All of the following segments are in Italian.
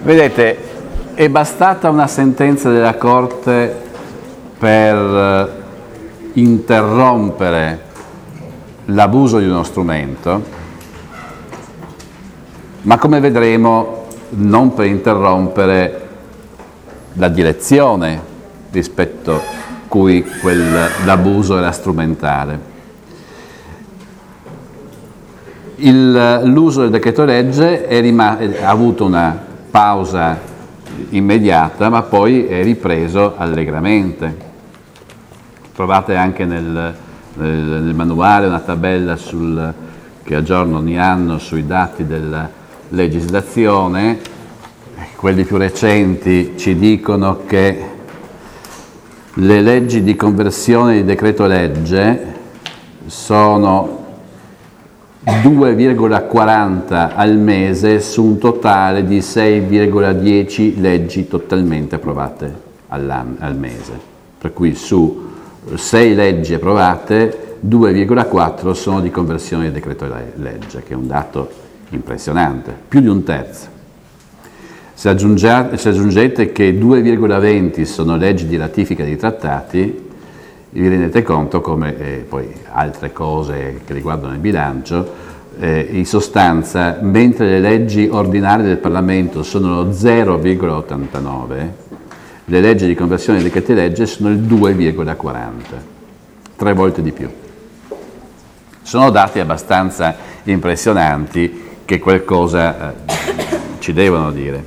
Vedete, è bastata una sentenza della Corte per interrompere l'abuso di uno strumento, ma come vedremo non per interrompere la direzione rispetto a cui l'abuso era strumentale. L'uso del decreto legge ha avuto una pausa immediata, ma poi è ripreso allegramente. Trovate anche nel manuale una tabella che aggiorna ogni anno sui dati della legislazione. Quelli più recenti ci dicono che le leggi di conversione di decreto legge sono 2,40 al mese su un totale di 6,10 leggi totalmente approvate al mese. Per cui su 6 leggi approvate, 2,4 sono di conversione di decreto legge, che è un dato impressionante, più di un terzo. Se aggiungete che 2,20 sono leggi di ratifica di trattati, vi rendete conto come poi altre cose che riguardano il bilancio, in sostanza, mentre le leggi ordinarie del Parlamento sono lo 0,89, le leggi di conversione dei decreti legge sono il 2,40, 3 volte di più. Sono dati abbastanza impressionanti che qualcosa ci devono dire.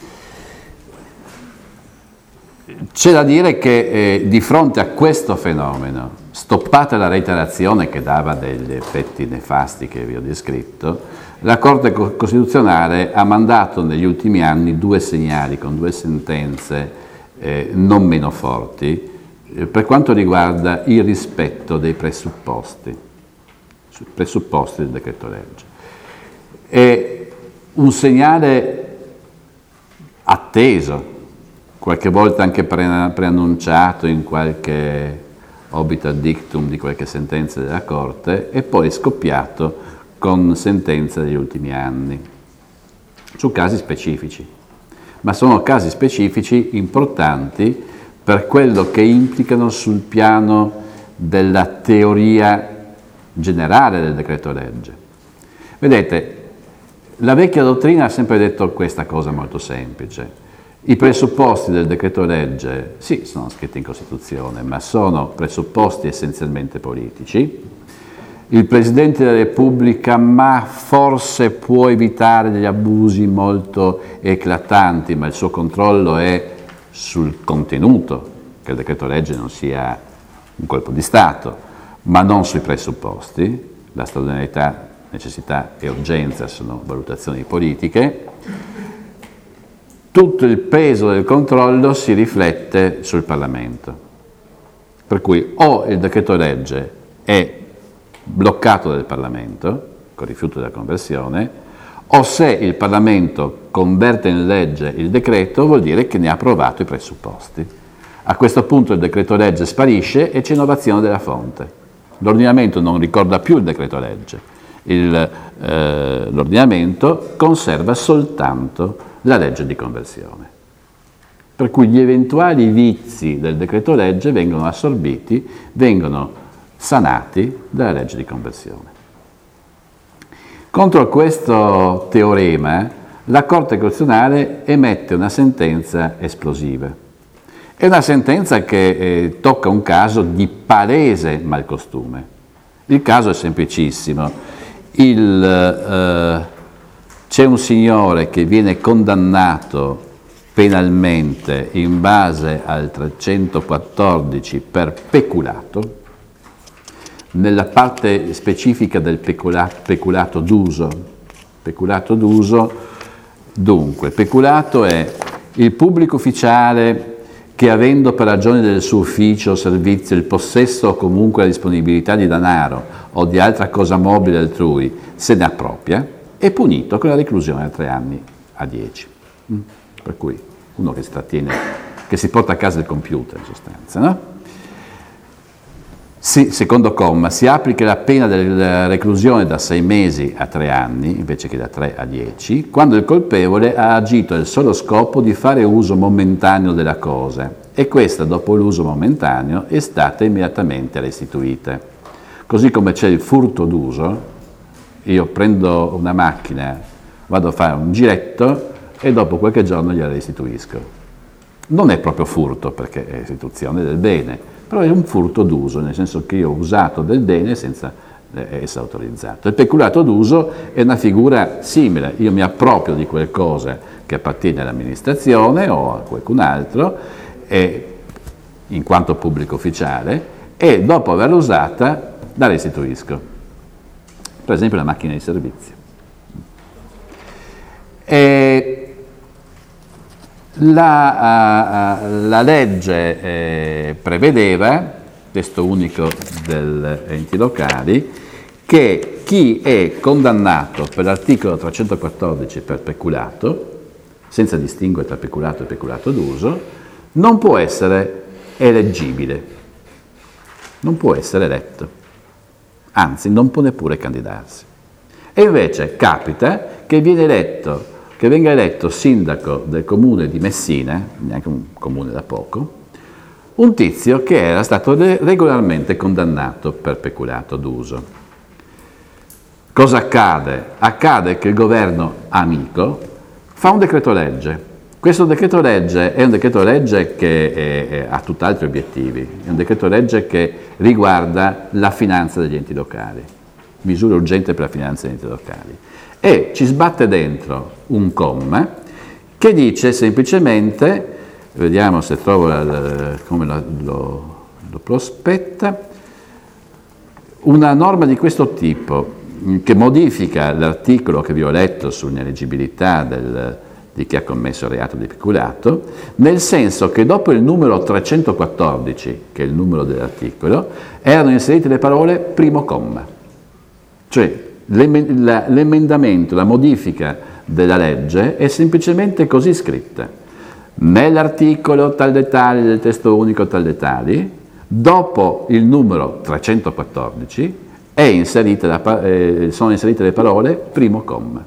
C'è da dire che di fronte a questo fenomeno, stoppata la reiterazione che dava degli effetti nefasti che vi ho descritto, la Corte Costituzionale ha mandato negli ultimi anni 2 segnali con 2 sentenze non meno forti per quanto riguarda il rispetto dei presupposti del decreto legge. È un segnale atteso, qualche volta anche preannunciato in qualche obiter dictum di qualche sentenza della Corte, e poi scoppiato con sentenze degli ultimi anni, su casi specifici. Ma sono casi specifici importanti per quello che implicano sul piano della teoria generale del decreto legge. Vedete, la vecchia dottrina ha sempre detto questa cosa molto semplice. I presupposti del decreto legge, sì, sono scritti in Costituzione, ma sono presupposti essenzialmente politici. Il Presidente della Repubblica, ma forse può evitare degli abusi molto eclatanti, ma il suo controllo è sul contenuto, che il decreto legge non sia un colpo di Stato, ma non sui presupposti. La straordinarietà, necessità e urgenza sono valutazioni politiche. Tutto il peso del controllo si riflette sul Parlamento. Per cui o il decreto legge è bloccato dal Parlamento, con rifiuto della conversione, o se il Parlamento converte in legge il decreto vuol dire che ne ha approvato i presupposti. A questo punto il decreto legge sparisce e c'è innovazione della fonte. L'ordinamento non ricorda più il decreto legge, l'ordinamento conserva soltanto la legge di conversione. Per cui gli eventuali vizi del decreto legge vengono assorbiti, vengono sanati dalla legge di conversione. Contro questo teorema la Corte Costituzionale emette una sentenza esplosiva. È una sentenza che tocca un caso di palese malcostume. Il caso è semplicissimo. C'è un signore che viene condannato penalmente in base al 314 per peculato, nella parte specifica del peculato d'uso. Peculato d'uso, dunque, peculato è il pubblico ufficiale che, avendo per ragioni del suo ufficio o servizio il possesso o comunque la disponibilità di denaro o di altra cosa mobile altrui, se ne appropria, è punito con la reclusione da 3 anni a 10. Per cui uno che si porta a casa il computer, in sostanza, no? Secondo comma, si applica la pena della reclusione da 6 mesi a 3 anni, invece che da 3 a 10, quando il colpevole ha agito al solo scopo di fare uso momentaneo della cosa e questa, dopo l'uso momentaneo, è stata immediatamente restituita. Così come c'è il furto d'uso, io prendo una macchina, vado a fare un giretto e dopo qualche giorno gliela restituisco. Non è proprio furto perché è restituzione del bene, però è un furto d'uso, nel senso che io ho usato del bene senza essere autorizzato. Il peculato d'uso è una figura simile, io mi approprio di qualcosa che appartiene all'amministrazione o a qualcun altro, in quanto pubblico ufficiale, e dopo averla usata la restituisco. Per esempio la macchina di servizio. La legge prevedeva, testo unico degli enti locali, che chi è condannato per l'articolo 314 per peculato, senza distinguere tra peculato e peculato d'uso, non può essere eleggibile, non può essere eletto, anzi non può neppure candidarsi. E invece capita che venga eletto sindaco del comune di Messina, neanche un comune da poco, un tizio che era stato regolarmente condannato per peculato d'uso. Cosa accade? Accade che il governo amico fa un decreto legge. Questo decreto legge è un decreto legge che ha tutt'altri obiettivi, è un decreto legge che riguarda la finanza degli enti locali, misure urgenti per la finanza degli enti locali. E ci sbatte dentro un comma che dice semplicemente, vediamo se trovo come lo prospetta, una norma di questo tipo che modifica l'articolo che vi ho letto sull'ineleggibilità di chi ha commesso il reato di peculato, nel senso che dopo il numero 314, che è il numero dell'articolo, erano inserite le parole primo comma. Cioè l'emendamento, la modifica della legge è semplicemente così scritta. Nell'articolo tal dei tali del testo unico tal dei tali, dopo il numero 314 sono inserite le parole primo comma.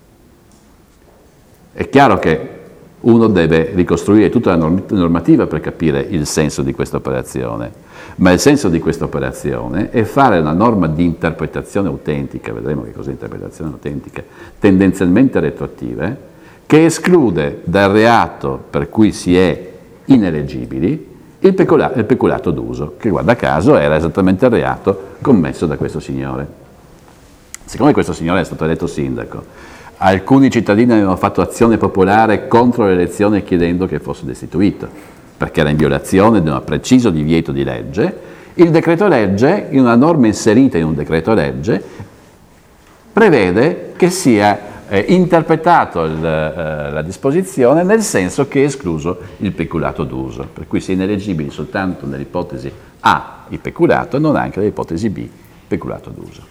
È chiaro che uno deve ricostruire tutta la normativa per capire il senso di questa operazione, ma il senso di questa operazione è fare una norma di interpretazione autentica, vedremo che cos'è interpretazione autentica, tendenzialmente retroattiva, che esclude dal reato per cui si è ineleggibili il peculato d'uso, che guarda caso era esattamente il reato commesso da questo signore. Siccome questo signore è stato eletto sindaco, alcuni cittadini avevano fatto azione popolare contro l'elezione chiedendo che fosse destituito, perché era in violazione di un preciso divieto di legge. Il decreto legge, in una norma inserita in un decreto legge, prevede che sia interpretato la disposizione nel senso che è escluso il peculato d'uso, per cui si è ineleggibili soltanto nell'ipotesi A il peculato e non anche nell'ipotesi B il peculato d'uso.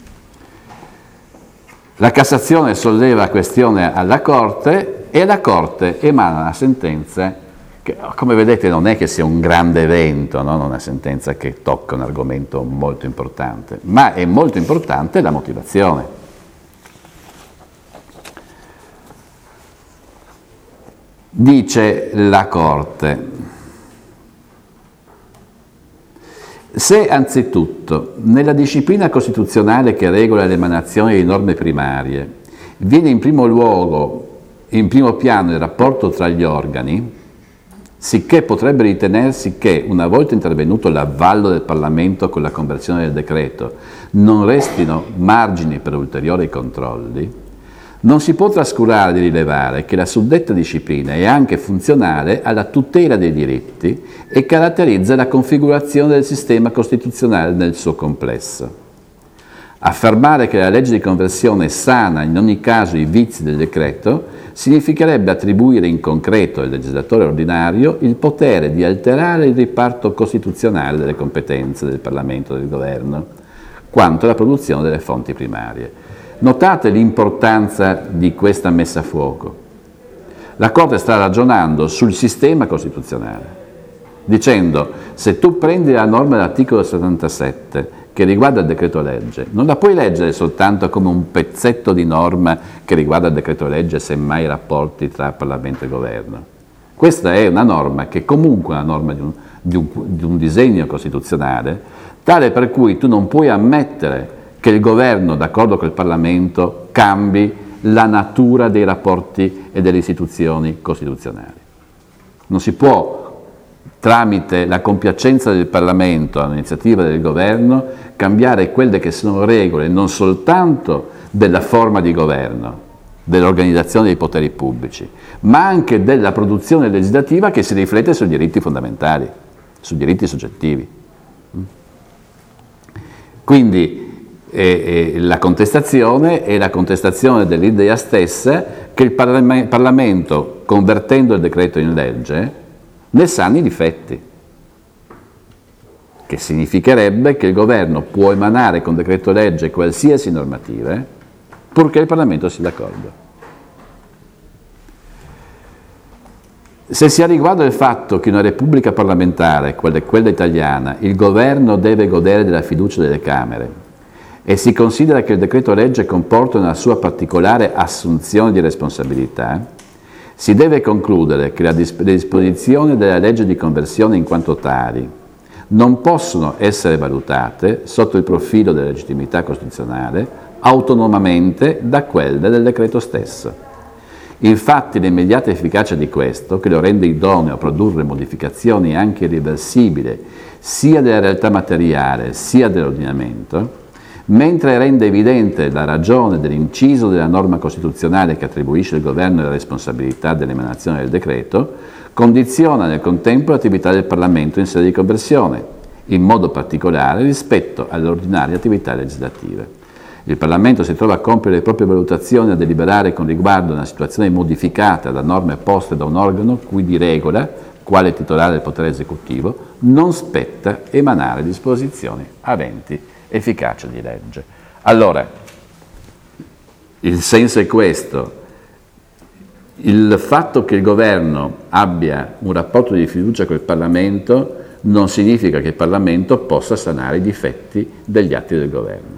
La Cassazione solleva la questione alla Corte e la Corte emana una sentenza che, come vedete, non è che sia un grande evento, no? Non è una sentenza che tocca un argomento molto importante, ma è molto importante la motivazione. Dice la Corte: se anzitutto nella disciplina costituzionale che regola l'emanazione di norme primarie viene in primo piano il rapporto tra gli organi, sicché potrebbe ritenersi che, una volta intervenuto l'avallo del Parlamento con la conversione del decreto, non restino margini per ulteriori controlli, non si può trascurare di rilevare che la suddetta disciplina è anche funzionale alla tutela dei diritti e caratterizza la configurazione del sistema costituzionale nel suo complesso. Affermare che la legge di conversione sana in ogni caso i vizi del decreto significherebbe attribuire in concreto al legislatore ordinario il potere di alterare il riparto costituzionale delle competenze del Parlamento e del Governo quanto alla produzione delle fonti primarie. Notate l'importanza di questa messa a fuoco. La Corte sta ragionando sul sistema costituzionale, dicendo se tu prendi la norma dell'articolo 77 che riguarda il decreto legge, non la puoi leggere soltanto come un pezzetto di norma che riguarda il decreto legge, semmai i rapporti tra Parlamento e Governo. Questa è una norma che comunque è una norma di un disegno costituzionale, tale per cui tu non puoi ammettere che il Governo, d'accordo col Parlamento, cambi la natura dei rapporti e delle istituzioni costituzionali. Non si può, tramite la compiacenza del Parlamento all'iniziativa del Governo, cambiare quelle che sono regole non soltanto della forma di governo, dell'organizzazione dei poteri pubblici, ma anche della produzione legislativa che si riflette sui diritti fondamentali, sui diritti soggettivi. Quindi la contestazione è la contestazione dell'idea stessa che il Parlamento, convertendo il decreto in legge, ne sani i difetti, che significherebbe che il Governo può emanare con decreto legge qualsiasi normativa, purché il Parlamento sia d'accordo. Se si ha riguardo il fatto che in una repubblica parlamentare, quella italiana, il Governo deve godere della fiducia delle Camere e si considera che il decreto legge comporta una sua particolare assunzione di responsabilità, si deve concludere che le disposizioni della legge di conversione in quanto tali non possono essere valutate sotto il profilo della legittimità costituzionale autonomamente da quelle del decreto stesso. Infatti l'immediata efficacia di questo, che lo rende idoneo a produrre modificazioni anche irreversibili sia della realtà materiale sia dell'ordinamento, mentre rende evidente la ragione dell'inciso della norma costituzionale che attribuisce al Governo la responsabilità dell'emanazione del decreto, condiziona nel contempo l'attività del Parlamento in sede di conversione, in modo particolare rispetto alle ordinarie attività legislative. Il Parlamento si trova a compiere le proprie valutazioni e a deliberare con riguardo a una situazione modificata da norme poste da un organo cui di regola, quale titolare del potere esecutivo, non spetta emanare disposizioni aventi efficacia di legge. Allora, il senso è questo: il fatto che il Governo abbia un rapporto di fiducia col Parlamento non significa che il Parlamento possa sanare i difetti degli atti del Governo.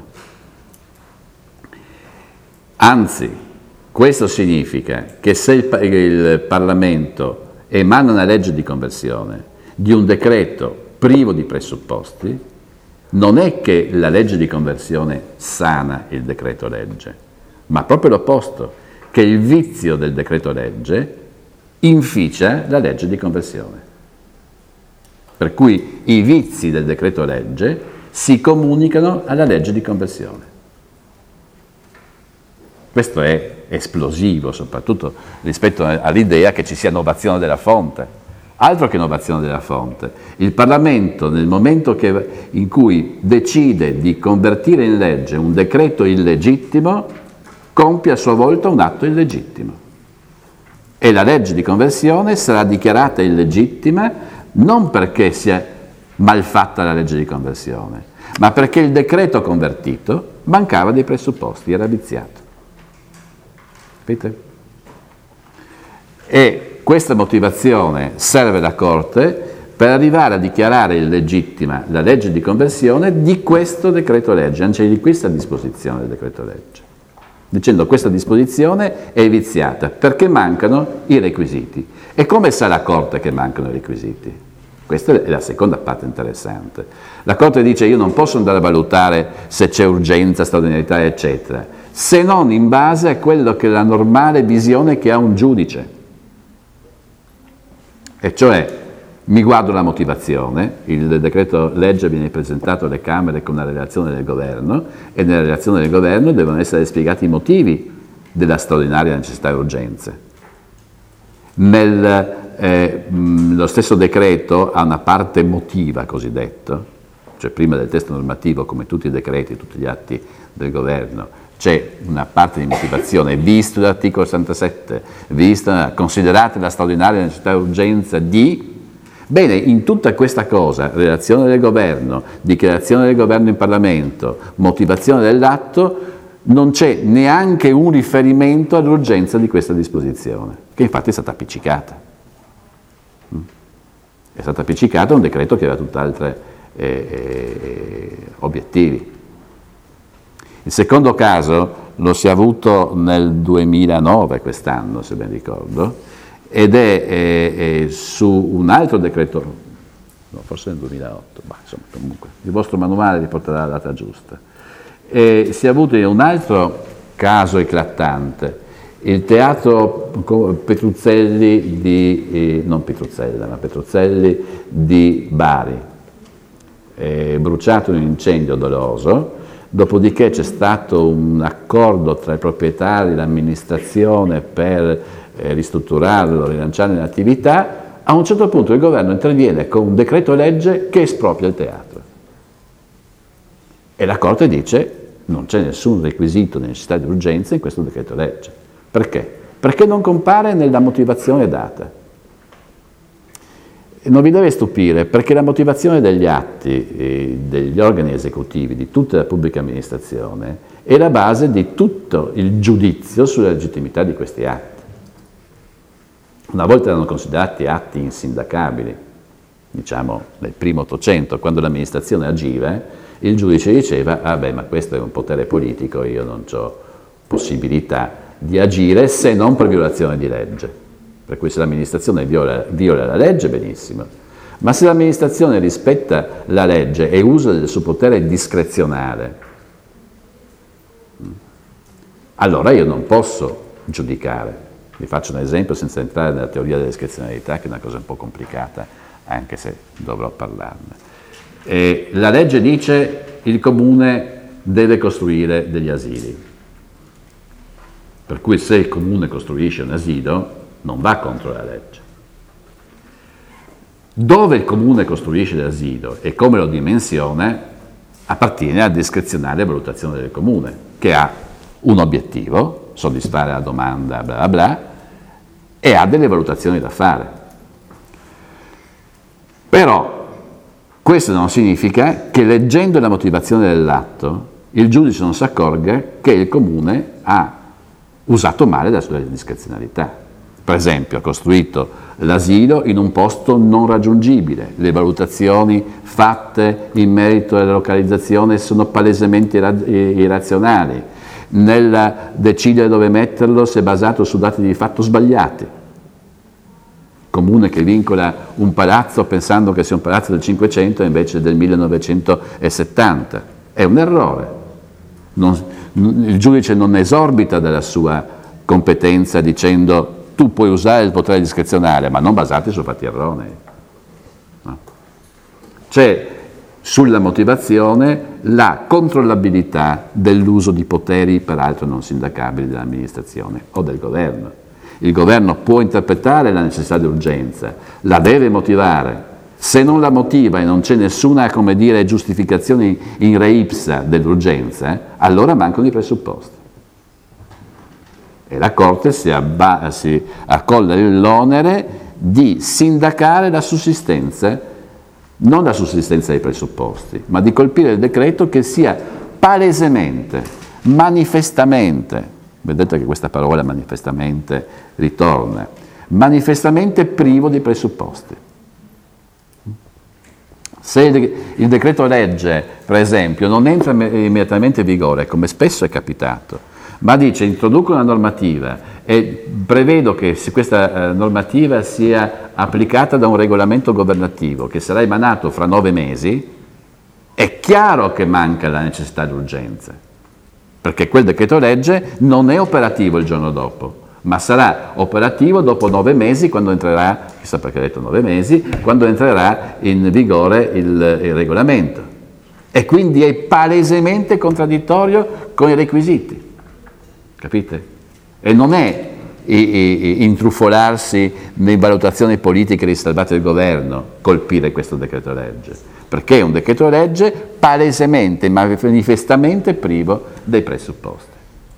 Anzi, questo significa che se il Parlamento emana una legge di conversione di un decreto privo di presupposti, non è che la legge di conversione sana il decreto legge, ma proprio l'opposto, che il vizio del decreto legge inficia la legge di conversione. Per cui i vizi del decreto legge si comunicano alla legge di conversione. Questo è esplosivo, soprattutto rispetto all'idea che ci sia innovazione della fonte. Altro che innovazione della fonte. Il Parlamento, nel momento in cui decide di convertire in legge un decreto illegittimo, compie a sua volta un atto illegittimo. E la legge di conversione sarà dichiarata illegittima non perché sia malfatta la legge di conversione, ma perché il decreto convertito mancava dei presupposti, era viziato. Capite? E questa motivazione serve la Corte per arrivare a dichiarare illegittima la legge di conversione di questo decreto legge, anzi di questa disposizione del decreto legge, dicendo questa disposizione è viziata perché mancano i requisiti. E come sa la Corte che mancano i requisiti? Questa è la seconda parte interessante. La Corte dice: io non posso andare a valutare se c'è urgenza, straordinarietà, eccetera, se non in base a quello che è la normale visione che ha un giudice. E cioè, mi guardo la motivazione, il decreto legge viene presentato alle Camere con una relazione del Governo e nella relazione del Governo devono essere spiegati i motivi della straordinaria necessità e urgenza. Lo stesso decreto ha una parte motiva cosiddetto, cioè prima del testo normativo, come tutti i decreti, tutti gli atti del Governo, c'è una parte di motivazione, visto l'articolo 67, considerate la straordinaria necessità e urgenza di... Bene, in tutta questa cosa, relazione del Governo, dichiarazione del Governo in Parlamento, motivazione dell'atto, non c'è neanche un riferimento all'urgenza di questa disposizione, che infatti è stata appiccicata. è stato appiccicato a un decreto che aveva tutt'altri obiettivi. Il secondo caso lo si è avuto nel 2009, quest'anno se ben ricordo, ed è su un altro decreto, no, forse nel 2008, ma insomma comunque il vostro manuale riporterà la data giusta. E si è avuto un altro caso eclatante, il teatro Petruzzelli di, non Petruzzella, ma Petruzzelli di Bari, bruciato in un incendio doloso, dopodiché c'è stato un accordo tra i proprietari e l'amministrazione per ristrutturarlo, rilanciare l'attività. A un certo punto il governo interviene con un decreto legge che espropria il teatro. E la Corte dice non c'è nessun requisito di necessità di urgenza in questo decreto legge. Perché? Perché non compare nella motivazione data. Non vi deve stupire, perché la motivazione degli atti degli organi esecutivi di tutta la pubblica amministrazione è la base di tutto il giudizio sulla legittimità di questi atti. Una volta erano considerati atti insindacabili, diciamo nel primo Ottocento, quando l'amministrazione agiva, il giudice diceva, ah beh, ma questo è un potere politico, io non ho possibilità di agire se non per violazione di legge. Per cui se l'amministrazione viola la legge, benissimo. Ma se l'amministrazione rispetta la legge e usa del suo potere discrezionale, allora io non posso giudicare. Vi faccio un esempio senza entrare nella teoria della discrezionalità, che è una cosa un po' complicata, anche se dovrò parlarne. La legge dice che il comune deve costruire degli asili. Per cui se il comune costruisce un asilo, non va contro la legge. Dove il comune costruisce l'asilo e come lo dimensiona appartiene alla discrezionale valutazione del comune, che ha un obiettivo, soddisfare la domanda bla bla bla, e ha delle valutazioni da fare. Però questo non significa che leggendo la motivazione dell'atto il giudice non si accorga che il comune ha usato male la sua discrezionalità. Per esempio, ha costruito l'asilo in un posto non raggiungibile, le valutazioni fatte in merito alla localizzazione sono palesemente irrazionali, nel decidere dove metterlo si è basato su dati di fatto sbagliati. Comune che vincola un palazzo pensando che sia un palazzo del 500 invece del 1970, è un errore. Il giudice non esorbita dalla sua competenza dicendo tu puoi usare il potere discrezionale, ma non basati su fatti erronei. No. C'è sulla motivazione la controllabilità dell'uso di poteri peraltro non sindacabili dell'amministrazione o del governo. Il governo può interpretare la necessità di urgenza, la deve motivare. Se non la motiva e non c'è nessuna, come dire, giustificazione in re ipsa dell'urgenza, allora mancano i presupposti. E la Corte si accolla l'onere di sindacare la sussistenza, non la sussistenza dei presupposti, ma di colpire il decreto che sia palesemente, manifestamente, vedete che questa parola manifestamente ritorna, manifestamente privo di presupposti. Se il decreto legge, per esempio, non entra immediatamente in vigore, come spesso è capitato, ma dice introduco una normativa e prevedo che questa normativa sia applicata da un regolamento governativo che sarà emanato fra 9 mesi, è chiaro che manca la necessità d'urgenza, perché quel decreto legge non è operativo il giorno dopo, ma sarà operativo dopo 9 mesi, quando entrerà, chissà perché ha detto 9 mesi, quando entrerà in vigore il regolamento. E quindi è palesemente contraddittorio con i requisiti. Capite? E non è intrufolarsi in valutazioni politiche riservate al governo colpire questo decreto legge, perché è un decreto legge palesemente, manifestamente privo dei presupposti.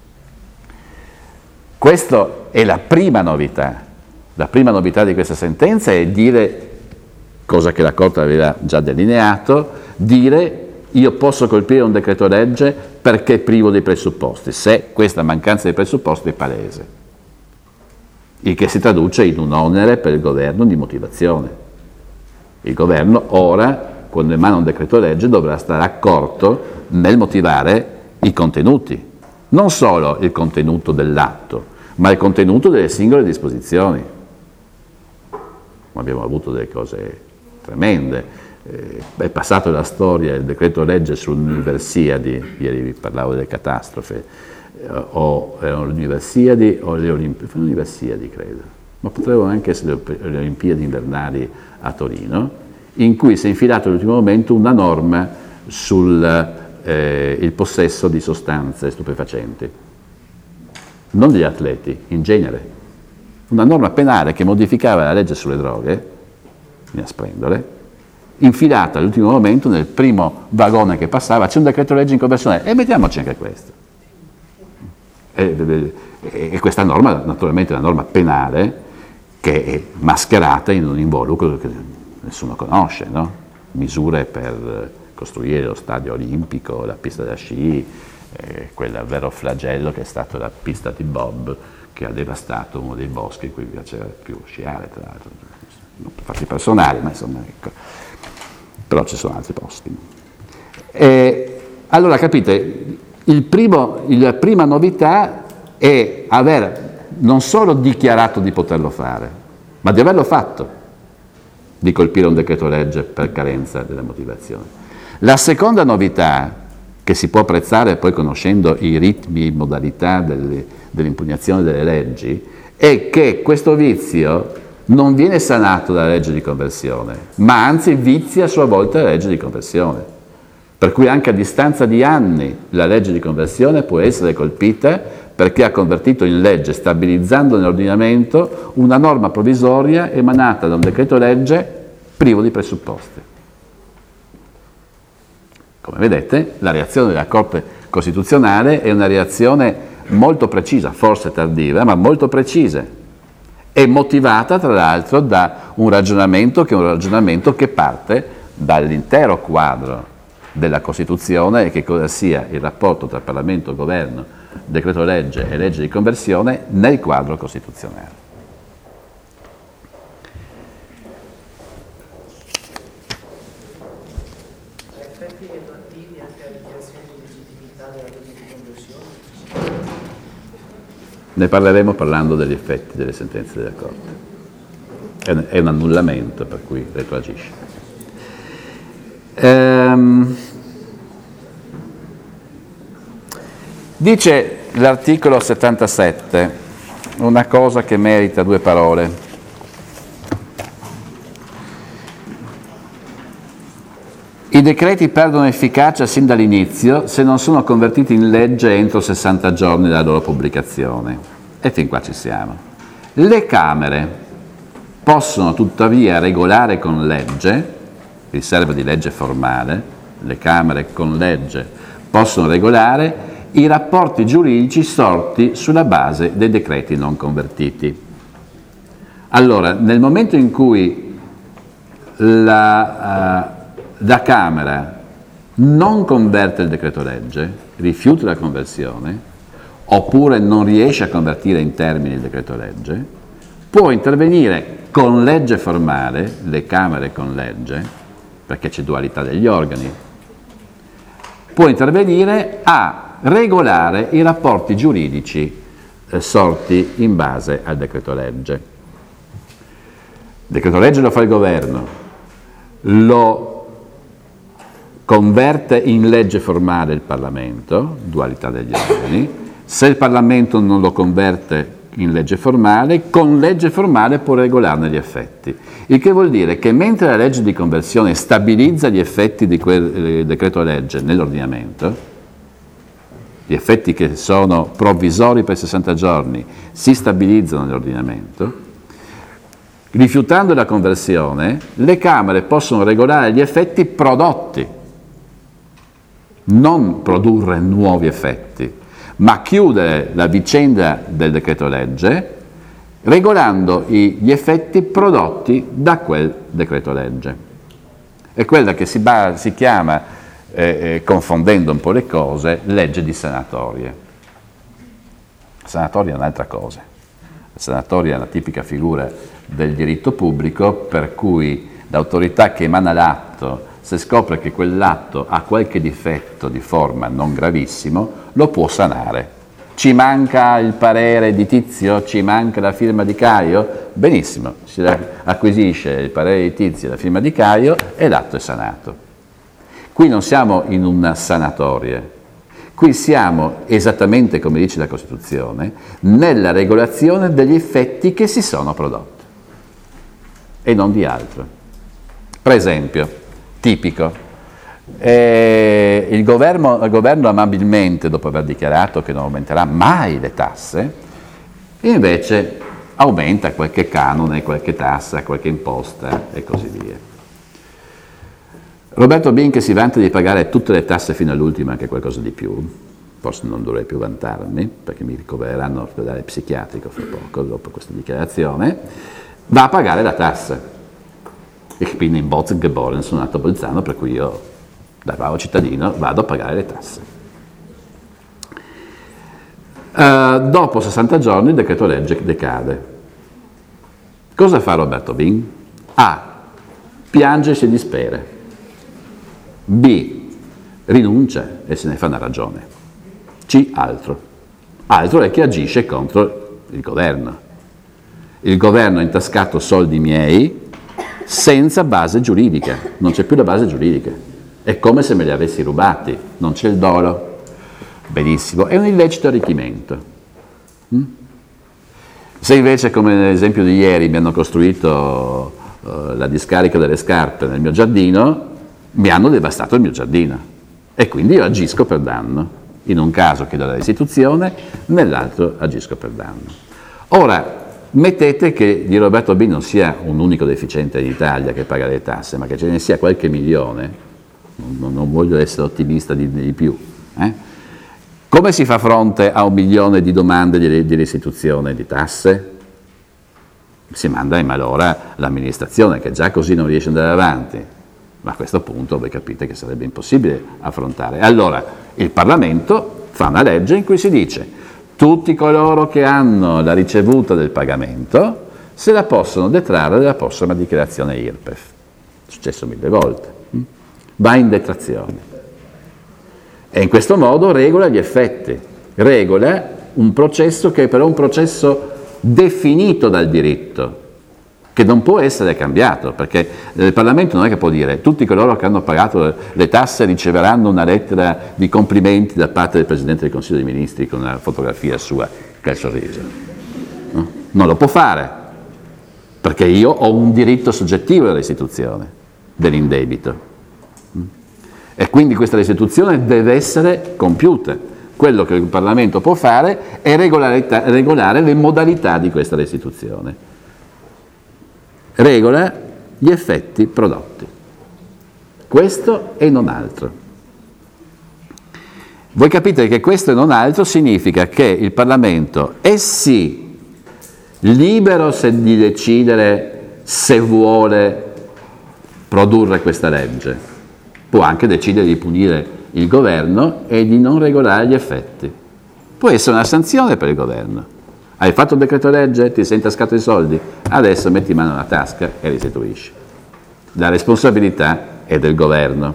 Questa è la prima novità. La prima novità di questa sentenza è dire, cosa che la Corte aveva già delineato, dire io posso colpire un decreto legge perché è privo dei presupposti, se questa mancanza di presupposti è palese, il che si traduce in un onere per il governo di motivazione. Il governo ora, quando emana un decreto legge, dovrà stare accorto nel motivare i contenuti, non solo il contenuto dell'atto, ma il contenuto delle singole disposizioni. Abbiamo avuto delle cose tremende, è passato la storia il decreto legge sull'Universiadi, ieri vi parlavo delle catastrofe, o erano le Universiadi o le Olimpiadi, Universiadi credo, ma potrebbero anche essere le Olimpiadi invernali a Torino, in cui si è infilato all'ultimo momento una norma sul il possesso di sostanze stupefacenti, non degli atleti, in genere. Una norma penale che modificava la legge sulle droghe, inasprendole, infilata all'ultimo momento nel primo vagone che passava, c'è un decreto legge in conversione e mettiamoci anche questo. E questa norma, naturalmente è una norma penale, che è mascherata in un involucro che nessuno conosce, no? Misure per costruire lo stadio olimpico, la pista da sci, quel vero flagello che è stato la pista di bob che ha devastato uno dei boschi in cui piaceva più sciare, tra l'altro, non per fatti personali, ma insomma, ecco. Però ci sono altri posti. Allora capite, la prima novità è aver non solo dichiarato di poterlo fare, ma di averlo fatto, di colpire un decreto legge per carenza delle motivazioni. La seconda novità, che si può apprezzare poi conoscendo i ritmi e modalità dell'impugnazione delle leggi, è che questo vizio non viene sanato dalla legge di conversione, ma anzi vizia a sua volta la legge di conversione. Per cui anche a distanza di anni la legge di conversione può essere colpita perché ha convertito in legge, stabilizzando nell'ordinamento una norma provvisoria emanata da un decreto legge privo di presupposti. Come vedete, la reazione della Corte Costituzionale è una reazione molto precisa, forse tardiva, ma molto precisa, e motivata tra l'altro da un ragionamento che parte dall'intero quadro della Costituzione e che cosa sia il rapporto tra Parlamento, Governo, decreto legge e legge di conversione nel quadro costituzionale. Ne parleremo parlando degli effetti delle sentenze della Corte. È un annullamento, per cui retroagisce. Dice l'articolo 77 una cosa che merita due parole. I decreti perdono efficacia sin dall'inizio se non sono convertiti in legge entro 60 giorni dalla loro pubblicazione. E fin qua ci siamo. Le Camere possono tuttavia regolare con legge, riserva di legge formale, le Camere con legge possono regolare i rapporti giuridici sorti sulla base dei decreti non convertiti. Allora, nel momento in cui la Camera non converte il decreto legge, rifiuta la conversione, oppure non riesce a convertire in termini il decreto legge, può intervenire con legge formale, le Camere con legge, perché c'è dualità degli organi, può intervenire a regolare i rapporti giuridici sorti in base al decreto legge. Il decreto legge lo fa il governo, lo converte in legge formale il Parlamento, dualità degli organi. Se il Parlamento non lo converte in legge formale, con legge formale può regolarne gli effetti. Il che vuol dire che mentre la legge di conversione stabilizza gli effetti di quel decreto legge nell'ordinamento, gli effetti che sono provvisori per 60 giorni si stabilizzano nell'ordinamento, rifiutando la conversione, le Camere possono regolare gli effetti prodotti, non produrre nuovi effetti, ma chiudere la vicenda del decreto legge regolando gli effetti prodotti da quel decreto legge. È quella che si chiama, confondendo un po' le cose, legge di sanatorie. Sanatoria è un'altra cosa. La sanatoria è una tipica figura del diritto pubblico per cui l'autorità che emana l'atto, se scopre che quell'atto ha qualche difetto di forma non gravissimo, lo può sanare. Ci manca il parere di Tizio? Ci manca la firma di Caio? Benissimo, si acquisisce il parere di Tizio e la firma di Caio e l'atto è sanato. Qui non siamo in una sanatoria, qui siamo, esattamente come dice la Costituzione, nella regolazione degli effetti che si sono prodotti e non di altro. Per esempio, tipico, il governo amabilmente, dopo aver dichiarato che non aumenterà mai le tasse, invece aumenta qualche canone, qualche tassa, qualche imposta e così via. Roberto Bin, che si vanta di pagare tutte le tasse fino all'ultima, anche qualcosa di più, forse non dovrei più vantarmi, perché mi ricovereranno all'ospedale psichiatrico fra poco, dopo questa dichiarazione, va a pagare la tassa. Ich bin in Bozen geboren, sono nato a Bolzano, per cui io, da bravo cittadino, vado a pagare le tasse. Dopo 60 giorni il decreto legge decade. Cosa fa Roberto Bin? A. Piange e si dispera. B. Rinuncia e se ne fa una ragione. C. Altro. Altro è che agisce contro il governo. Il governo ha intascato soldi miei senza base giuridica, non c'è più la base giuridica. È come se me li avessi rubati, non c'è il dolo. Benissimo, è un illecito arricchimento. Se invece, come nell'esempio di ieri, mi hanno costruito la discarica delle scarpe nel mio giardino, mi hanno devastato il mio giardino e quindi io agisco per danno. In un caso chiedo la restituzione, nell'altro agisco per danno. Ora, mettete che di Roberto B non sia un unico deficiente in Italia che paga le tasse, ma che ce ne sia qualche milione, non voglio essere ottimista di più. Come si fa fronte a 1 milione di domande di restituzione di tasse? Si manda in malora l'amministrazione, che già così non riesce ad andare avanti, ma a questo punto voi capite che sarebbe impossibile affrontare. Allora il Parlamento fa una legge in cui si dice: tutti coloro che hanno la ricevuta del pagamento se la possono detrarre dalla prossima dichiarazione IRPEF. È successo 1000 volte. Va in detrazione. E in questo modo regola gli effetti, regola un processo che è però un processo definito dal diritto, che non può essere cambiato, perché il Parlamento non è che può dire tutti coloro che hanno pagato le tasse riceveranno una lettera di complimenti da parte del Presidente del Consiglio dei Ministri con una fotografia sua col sorriso. No? Non lo può fare, perché io ho un diritto soggettivo alla restituzione dell'indebito. E quindi questa restituzione deve essere compiuta. Quello che il Parlamento può fare è regolare le modalità di questa restituzione. Regola gli effetti prodotti. Questo e non altro. Voi capite che questo e non altro significa che il Parlamento è sì libero di decidere se vuole produrre questa legge, può anche decidere di punire il governo e di non regolare gli effetti. Può essere una sanzione per il governo. Hai fatto un decreto legge, ti sei intascato i soldi, adesso metti mano alla tasca e restituisci. La responsabilità è del governo.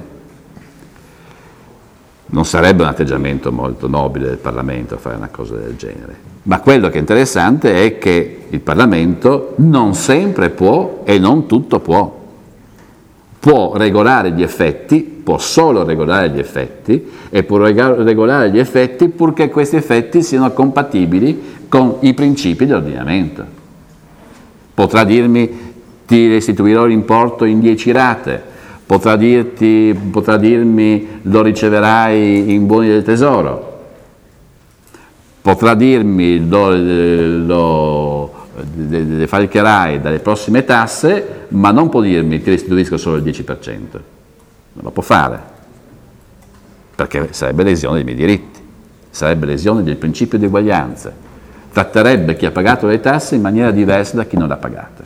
Non sarebbe un atteggiamento molto nobile del Parlamento fare una cosa del genere. Ma quello che è interessante è che il Parlamento non sempre può e non tutto può. Può regolare gli effetti, può solo regolare gli effetti e può regolare gli effetti purché questi effetti siano compatibili con i principi dell'ordinamento. Potrà dirmi ti restituirò l'importo in 10 rate, potrà dirmi lo riceverai in buoni del tesoro, potrà dirmi lo defalcherai dalle prossime tasse, ma non può dirmi ti restituisco solo il 10%. Non lo può fare, perché sarebbe lesione dei miei diritti, sarebbe lesione del principio di uguaglianza, tratterebbe chi ha pagato le tasse in maniera diversa da chi non l'ha pagata.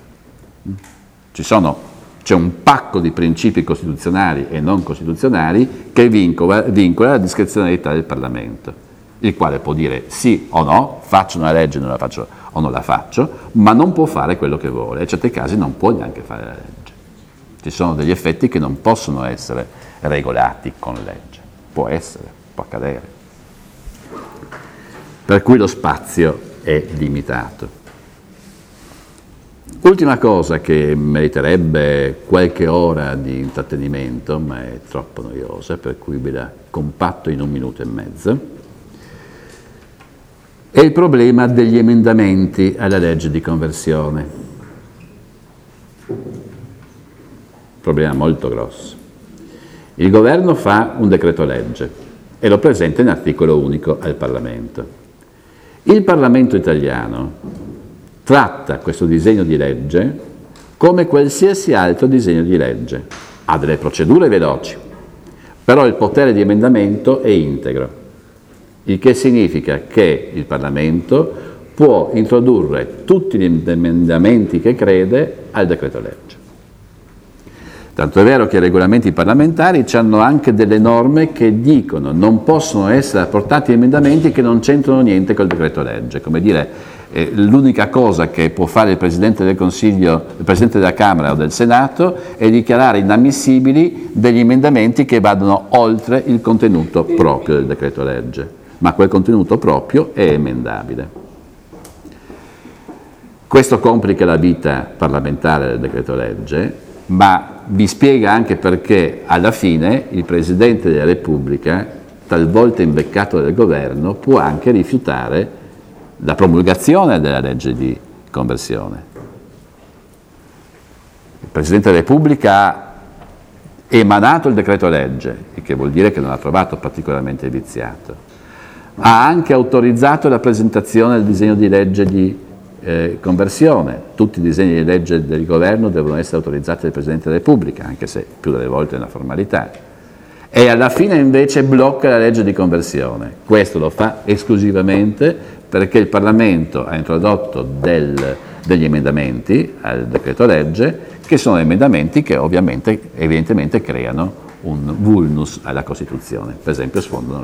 C'è un pacco di principi costituzionali e non costituzionali che vincola la discrezionalità del Parlamento, il quale può dire sì o no, faccio una legge non la faccio, o non la faccio, ma non può fare quello che vuole, e in certi casi non può neanche fare la legge. Ci sono degli effetti che non possono essere regolati con legge. Può essere, può accadere. Per cui lo spazio è limitato. Ultima cosa che meriterebbe qualche ora di intrattenimento, ma è troppo noiosa, per cui ve la compatto in 1 minuto e mezzo, è il problema degli emendamenti alla legge di conversione. Problema molto grosso. Il governo fa un decreto legge e lo presenta in articolo unico al Parlamento. Il Parlamento italiano tratta questo disegno di legge come qualsiasi altro disegno di legge. Ha delle procedure veloci, però il potere di emendamento è integro, il che significa che il Parlamento può introdurre tutti gli emendamenti che crede al decreto legge. Tanto è vero che i regolamenti parlamentari hanno anche delle norme che dicono non possono essere apportati emendamenti che non c'entrano niente col decreto legge, come dire l'unica cosa che può fare il Presidente del Consiglio, il Presidente della Camera o del Senato è dichiarare inammissibili degli emendamenti che vadano oltre il contenuto proprio del decreto legge, ma quel contenuto proprio è emendabile. Questo complica la vita parlamentare del decreto legge, ma vi spiega anche perché alla fine il Presidente della Repubblica, talvolta imbeccato dal governo, può anche rifiutare la promulgazione della legge di conversione. Il Presidente della Repubblica ha emanato il decreto legge, il che vuol dire che non l'ha trovato particolarmente viziato. Ha anche autorizzato la presentazione del disegno di legge di conversione. Tutti i disegni di legge del governo devono essere autorizzati dal Presidente della Repubblica, anche se più delle volte è una formalità. E alla fine invece blocca la legge di conversione. Questo lo fa esclusivamente perché il Parlamento ha introdotto degli emendamenti al decreto legge che sono emendamenti che evidentemente creano un vulnus alla Costituzione, per esempio sfondano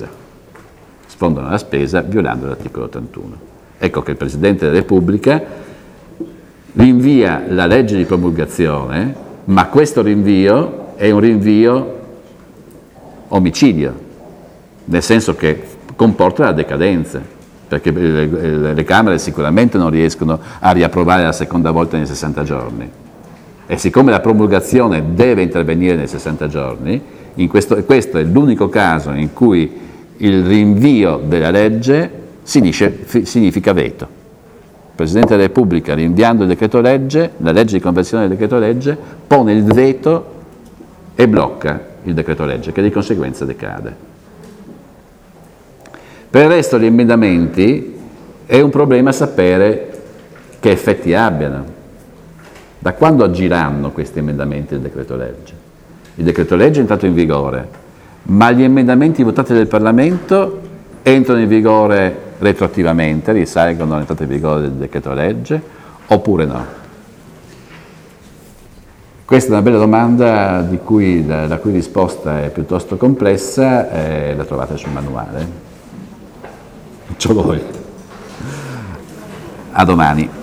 la spesa violando l'articolo 81. Ecco che il Presidente della Repubblica rinvia la legge di promulgazione, ma questo rinvio è un rinvio omicidio, nel senso che comporta la decadenza, perché le Camere sicuramente non riescono a riapprovare la seconda volta nei 60 giorni. E siccome la promulgazione deve intervenire nei 60 giorni, questo è l'unico caso in cui il rinvio della legge significa veto. Il Presidente della Repubblica, rinviando il decreto legge, la legge di conversione del decreto legge, pone il veto e blocca il decreto legge, che di conseguenza decade. Per il resto gli emendamenti è un problema sapere che effetti abbiano. Da quando agiranno questi emendamenti del decreto legge? Il decreto legge è entrato in vigore, ma gli emendamenti votati dal Parlamento entrano in vigore retroattivamente, risalgono all'entrata in vigore del decreto legge, oppure no? Questa è una bella domanda la cui risposta è piuttosto complessa e la trovate sul manuale. Ciao voi. A domani.